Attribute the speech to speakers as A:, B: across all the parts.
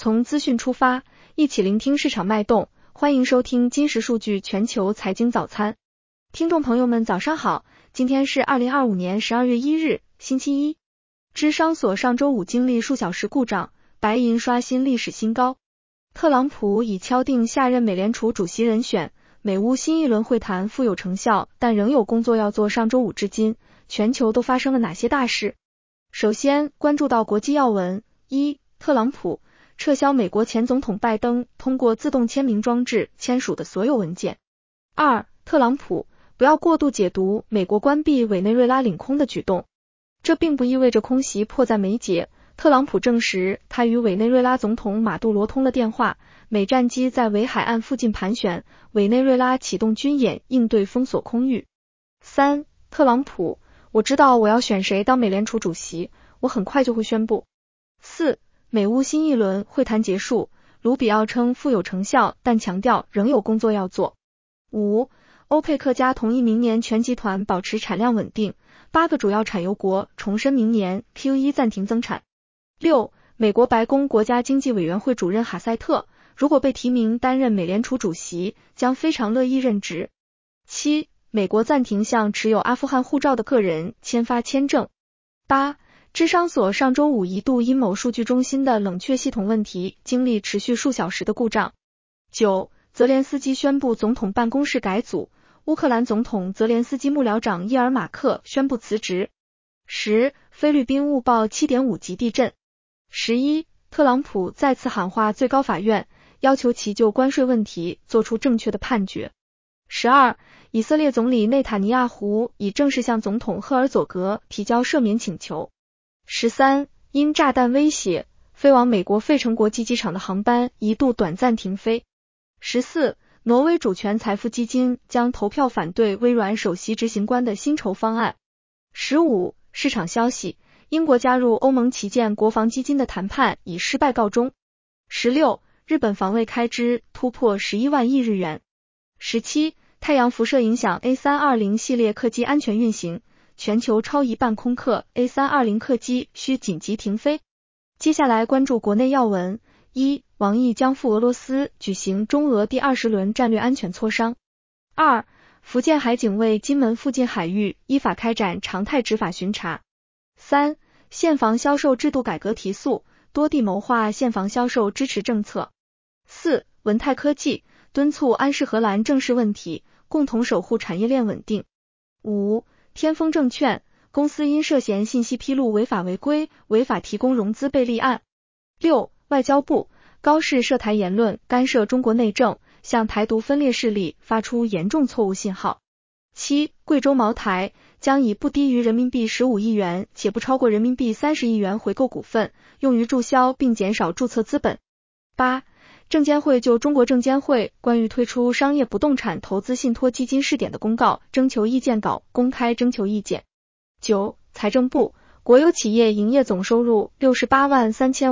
A: 从资讯出发，一起聆听市场脉动。欢迎收听金石数据全球财经早餐。听众朋友们早上好，今天是2025年12月1日，星期一。芝商所上周五经历数小时故障，白银刷新历史新高。特朗普已敲定下任美联储主席人选，美乌新一轮会谈富有成效，但仍有工作要做。上周五至今，全球都发生了哪些大事？首先关注到国际要闻。一、特朗普撤销美国前总统拜登通过自动签名装置签署的所有文件。二、特朗普不要过度解读美国关闭委内瑞拉领空的举动，这并不意味着空袭迫在眉睫。特朗普证实他与委内瑞拉总统马杜罗通了电话，美战机在维海岸附近盘旋，委内瑞拉启动军演应对封锁空域。三、特朗普，我知道我要选谁当美联储主席，我很快就会宣布。四、美乌新一轮会谈结束，卢比奥称富有成效，但强调仍有工作要做。五、欧佩克加同意明年全集团保持产量稳定，8个主要产油国重申明年 Q1 暂停增产。六、美国白宫国家经济委员会主任哈塞特，如果被提名担任美联储主席，将非常乐意任职。七、美国暂停向持有阿富汗护照的个人签发签证。八、芝商所上周五一度因某数据中心的冷却系统问题，经历持续数小时的故障。九、泽连斯基宣布总统办公室改组，乌克兰总统泽连斯基幕僚长伊尔马克宣布辞职。十、菲律宾误报 7.5 级地震。11、特朗普再次喊话最高法院，要求其就关税问题做出正确的判决。12、以色列总理内塔尼亚胡已正式向总统赫尔佐格提交赦免请求。13、因炸弹威胁，飞往美国费城国际机场的航班一度短暂停飞。14、挪威主权财富基金将投票反对微软首席执行官的薪酬方案。15、市场消息，英国加入欧盟旗舰国防基金的谈判以失败告终。16、日本防卫开支突破11万亿日元。17、太阳辐射影响 A320 系列客机安全运行，全球超一半空客 A320 客机需紧急停飞。接下来关注国内要闻。一、王毅将赴俄罗斯举行中俄第20轮战略安全磋商。二、福建海警卫金门附近海域依法开展常态执法巡查。三、现房销售制度改革提速，多地谋划现房销售支持政策。四、文泰科技敦促安氏荷兰正视问题，共同守护产业链稳定。五、天风证券公司因涉嫌信息披露违法违规，违法提供融资被立案。六、外交部高市涉台言论干涉中国内政，向台独分裂势力发出严重错误信号。七、贵州茅台将以不低于人民币15亿元且不超过人民币30亿元回购股份，用于注销并减少注册资本。八、证监会就中国证监会关于推出商业不动产投资信托基金试点的公告征求意见稿公开征求意见。九、财政部国有企业营业总收入68万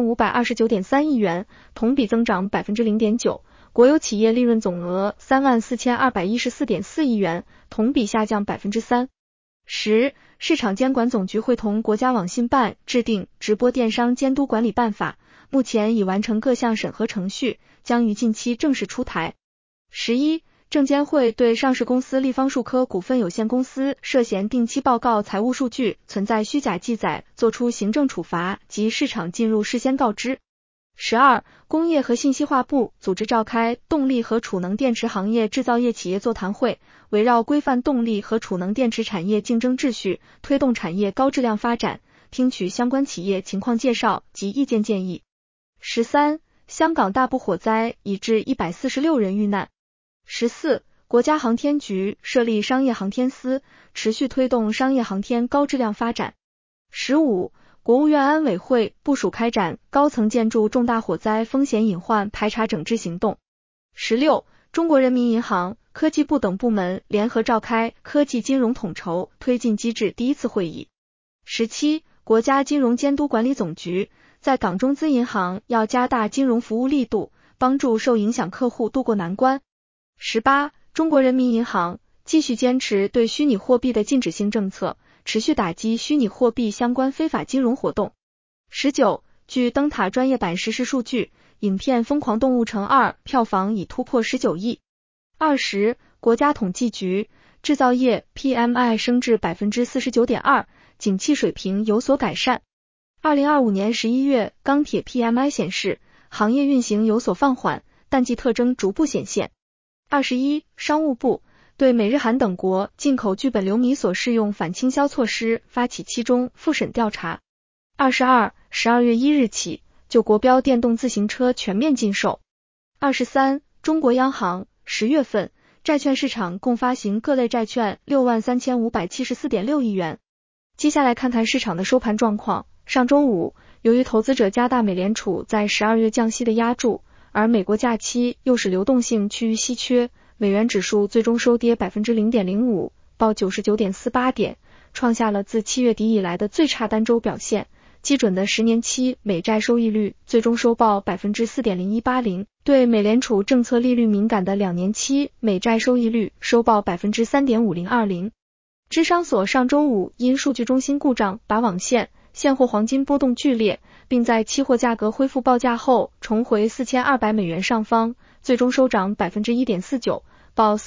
A: 3529.3亿元，同比增长 0.9%， 国有企业利润总额3万4214.4亿元，同比下降 3%。十、市场监管总局会同国家网信办制定直播电商监督管理办法，目前已完成各项审核程序，将于近期正式出台。11、证监会对上市公司立方数科股份有限公司涉嫌定期报告财务数据存在虚假记载，作出行政处罚及市场进入事先告知。12、工业和信息化部组织召开动力和储能电池行业制造业企业座谈会，围绕规范动力和储能电池产业竞争秩序，推动产业高质量发展，听取相关企业情况介绍及意见建议。13、香港大埔火灾已致146人遇难。14、国家航天局设立商业航天司，持续推动商业航天高质量发展。15、国务院安委会部署开展高层建筑重大火灾风险隐患排查整治行动。16、中国人民银行、科技部等部门联合召开科技金融统筹推进机制第一次会议。17、国家金融监督管理总局在港中资银行要加大金融服务力度，帮助受影响客户渡过难关。18、中国人民银行继续坚持对虚拟货币的禁止性政策，持续打击虚拟货币相关非法金融活动。19、据灯塔专业版实时数据， 影片《疯狂动物城2》票房已突破19亿。20. 国家统计局制造业 PMI 升至 49.2%， 景气水平有所改善。2025年11月钢铁 PMI 显示，行业运行有所放缓，淡季特征逐步显现。21. 商务部对美日韩等国进口聚苯硫醚所适用反倾销措施发起期中复审调查。22. 12月1日起，就国标电动自行车全面禁售。23. 中国央行10月份债券市场共发行各类债券63574.6亿元。接下来看看市场的收盘状况。上周五，由于投资者加大美联储在12月降息的压注，而美国假期又使流动性趋于稀缺，美元指数最终收跌 0.05%， 报 99.48 点，创下了自7月底以来的最差单周表现。基准的10年期美债收益率最终收报 4.0180%， 对美联储政策利率敏感的2年期美债收益率收报 3.5020%。芝商所上周五因数据中心故障把网线现货黄金波动剧烈，并在期货价格恢复报价后重回4200美元上方，最终收涨 1.49%， 报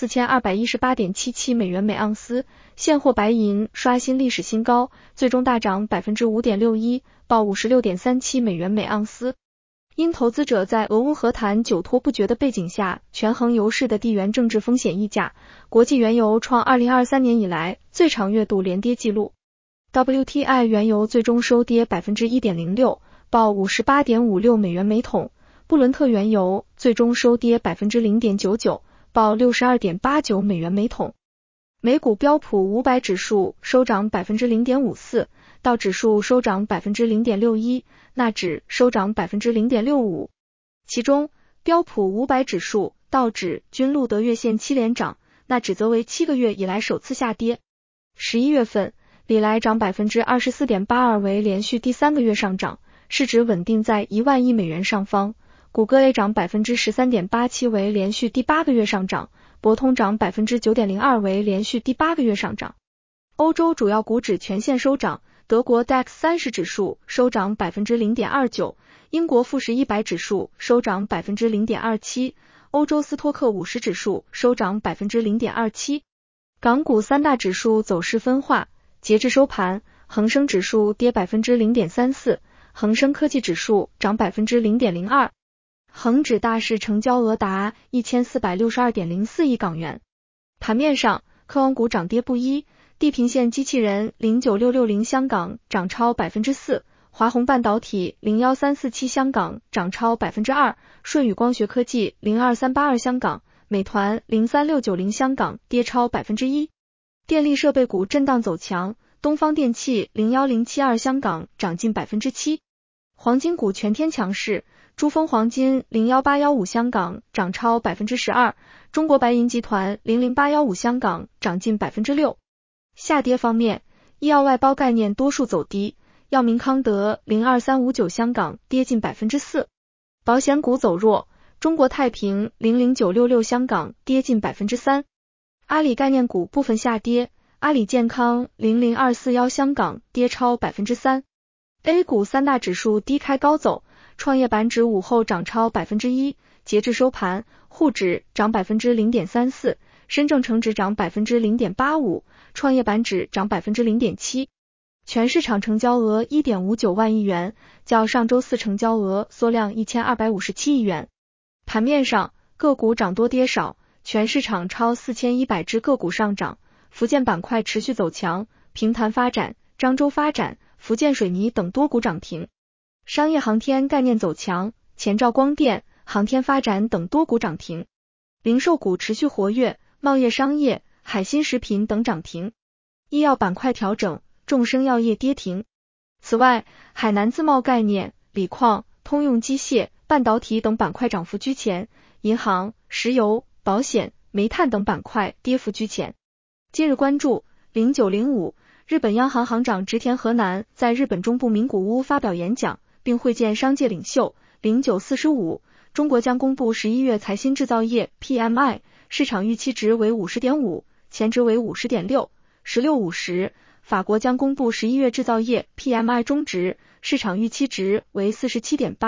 A: 4218.77 美元每盎司。现货白银刷新历史新高，最终大涨 5.61%， 报 56.37 美元每盎司。因投资者在俄乌和谈久拖不决的背景下权衡油市的地缘政治风险溢价，国际原油创2023年以来最长月度连跌纪录。WTI 原油最终收跌 1.06%， 报 58.56 美元每桶。布伦特原油最终收跌 0.99%， 报 62.89 美元每桶。美股标普500指数收涨 0.54%， 道指数收涨 0.61%， 纳指收涨 0.65%。其中，标普500指数、道指均录得月线7连涨，纳指则为7个月以来首次下跌。11月份，礼来涨 24.82% 为连续第3个月上涨，市值稳定在1万亿美元上方。谷歌 A 涨 13.87% 为连续第8个月上涨，博通涨 9.02% 为连续第8个月上涨。欧洲主要股指全线收涨，德国 DAX 30指数收涨 0.29%， 英国富时100指数收涨 0.27%， 欧洲斯托克50指数收涨 0.27%。港股三大指数走势分化，截至收盘，恒生指数跌 0.34%， 恒生科技指数涨 0.02%。恒指大市成交额达 1462.04 亿港元。盘面上，科网股涨跌不一，地平线机器人09660香港涨超 4%， 华虹半导体01347香港涨超 2%， 舜宇光学科技02382香港，美团03690香港跌超 1%。电力设备股震荡走强，东方电气01072香港涨近 7%。黄金股全天强势，珠峰黄金01815香港涨超 12%， 中国白银集团00815香港涨近 6%。下跌方面，医药外包概念多数走低，药明康德02359香港跌近 4%。保险股走弱，中国太平00966香港跌近 3%。阿里概念股部分下跌，阿里健康00241香港跌超 3%。A 股三大指数低开高走，创业板指午后涨超 1%， 截至收盘，沪指涨 0.34%， 深证成指涨 0.85%， 创业板指涨 0.7%。全市场成交额 1.59 万亿元，较上周四成交额缩量1257亿元。盘面上，个股涨多跌少，全市场超4100只个股上涨，福建板块持续走强，平潭发展、漳州发展、福建水泥等多股涨停。商业航天概念走强，前兆光电、航天发展等多股涨停。零售股持续活跃，贸业商业、海新食品等涨停。医药板块调整，众生药业跌停。此外，海南自贸概念、锂矿、通用机械、半导体等板块涨幅居前，银行、石油、保险、煤炭等板块跌幅居前。今日关注0905，日本央行行长植田和男在日本中部名古屋发表演讲，并会见商界领袖。0945，中国将公布11月财新制造业 PMI， 市场预期值为 50.5， 前值为 50.6。1650，法国将公布11月制造业 PMI 中值，市场预期值为 47.8，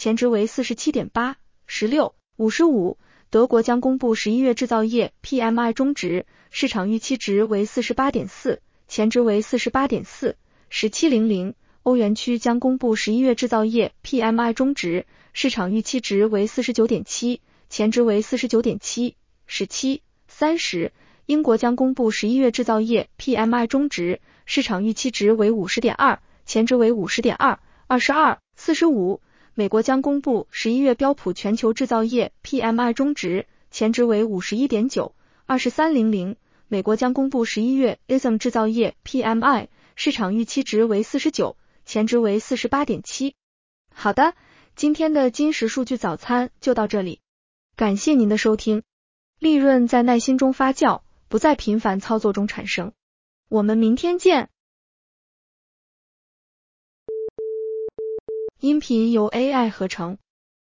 A: 前值为 47.8。16、55，德国将公布11月制造业 PMI 终值，市场预期值为 48.4， 前值为 48.4。1700，欧元区将公布11月制造业 PMI 终值，市场预期值为 49.7， 前值为 49.7。17、30，英国将公布11月制造业 PMI 终值，市场预期值为 50.2， 前值为 50.2。22、45，美国将公布11月标普全球制造业 PMI 终值，前值为 51.9。2300，美国将公布11月 ISM 制造业 PMI， 市场预期值为 49， 前值为 48.7。好的，今天的金石数据早餐就到这里，感谢您的收听。利润在耐心中发酵，不在频繁操作中产生。我们明天见。音频由 AI 合成。